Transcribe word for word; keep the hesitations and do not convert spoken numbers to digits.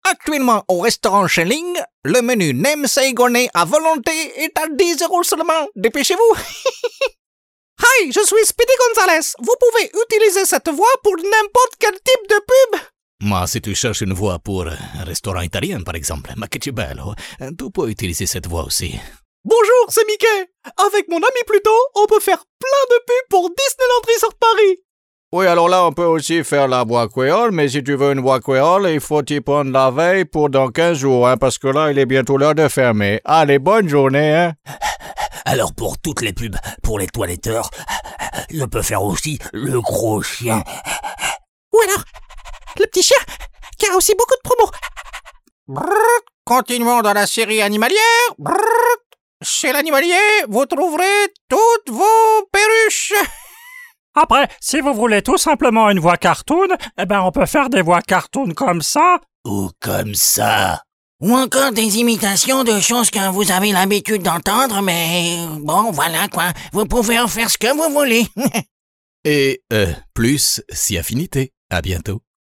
Actuellement au restaurant Schelling, le menu nem saigonais à volonté est à dix euros seulement. Dépêchez-vous. Hi, je suis Speedy Gonzalez. Vous pouvez utiliser cette voix pour n'importe quel type de pub. Ma si tu cherches une voix pour un restaurant italien, par exemple, ma che bello, tu peux utiliser cette voix aussi. Bonjour, c'est Mickey. Avec mon ami Pluto, on peut faire plein de pubs pour Disneyland Resort Paris. Oui, alors là, on peut aussi faire la voix créole, mais si tu veux une voix créole, il faut t'y prendre la veille pour dans quinze jours, hein, parce que là, il est bientôt l'heure de fermer. Allez, bonne journée, hein. Alors pour toutes les pubs, pour les toiletteurs, je peux faire aussi le gros chien. Ou alors, le petit chien, qui a aussi beaucoup de promos. Brrr, continuons dans la série animalière. Brrr, chez l'animalier, vous trouverez toutes vos perruches. Après, si vous voulez tout simplement une voix cartoon, eh ben on peut faire des voix cartoon comme ça. Ou comme ça. Ou encore des imitations de choses que vous avez l'habitude d'entendre, mais bon, voilà quoi. Vous pouvez en faire ce que vous voulez. Et euh, plus si affinité. À bientôt.